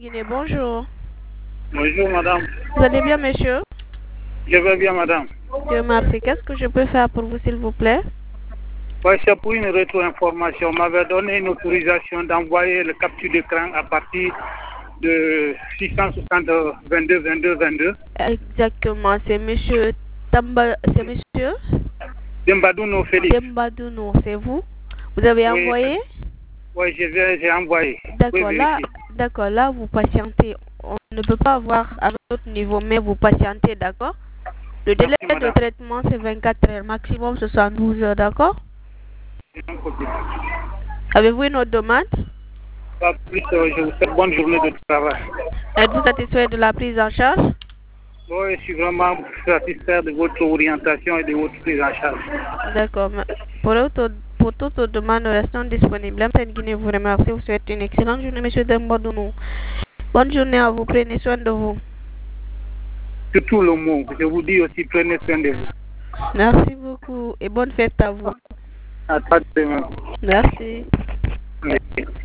Guinée, bonjour. Bonjour madame. Vous allez bien, monsieur? Je vais bien madame. Dieu merci. Qu'est-ce que je peux faire pour vous, s'il vous plaît? Oui, c'est pour une rétro-information. On m'avait donné une autorisation d'envoyer le capture d'écran à partir de 660 22 22 22. Exactement, c'est monsieur Tamba, c'est monsieur Dembadouno Félix. Dembadouno, c'est vous? Vous avez Oui, envoyé? oui, j'ai envoyé. D'accord, là, vous patientez. On ne peut pas avoir à notre niveau, mais vous patientez, d'accord? Le délai de traitement, c'est 24 heures, maximum 72 heures, d'accord? Avez-vous une autre demande? Pas plus, je vous souhaite bonne journée de travail. Êtes-vous satisfait de la prise en charge? Oui, je suis vraiment satisfait de votre orientation et de votre prise en charge. D'accord. Pour toute autre demande, nous restons disponibles. La Guinée vous remercie. Vous souhaite une excellente journée, monsieur Dembadouno. Bonne journée à vous. Prenez soin de vous. Surtout le mot. Je vous dis aussi, prenez soin de vous. Merci beaucoup et bonne fête à vous. À très demain. Merci. Merci.